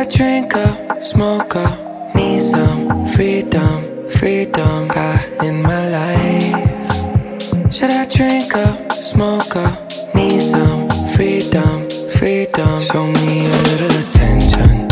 drink up, smoke up, need some freedom, freedom in my life? Should I drink up, smoke up, need some freedom, freedom? Show me a little attention,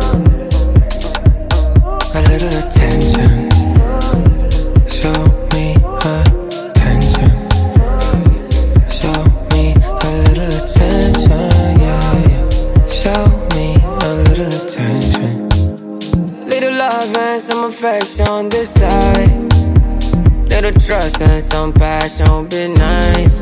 a little attention. Show me attention, show me a little attention, yeah, yeah. Show me a little attention. Little love and some affection on this side, little trust and some passion would be nice.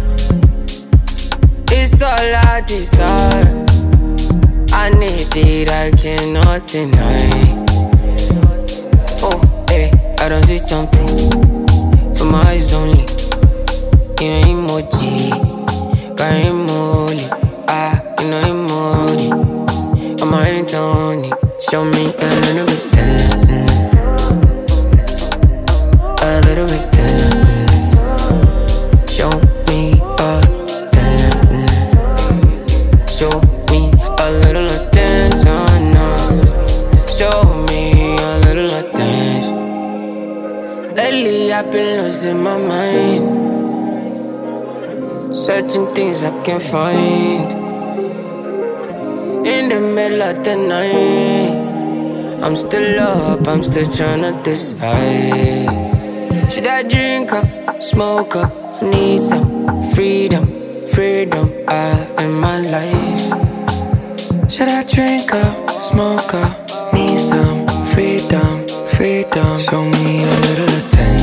It's all I desire, I need it, I cannot deny. Oh, hey, I don't see something from my eyes only. You know emoji, got emoji, you know emoji. On my hands only, show me a little bit tender, a little bit tender. Show me a tender, show me a little attention now. Show me a little attention. Lately I've been losing my mind, searching things I can't find. In the middle of the night, I'm still up, I'm still tryna decide. Should I drink up, smoke up, I need some freedom, freedom in my life? Should I drink up, smoke up, need some freedom, freedom? Show me a little attention,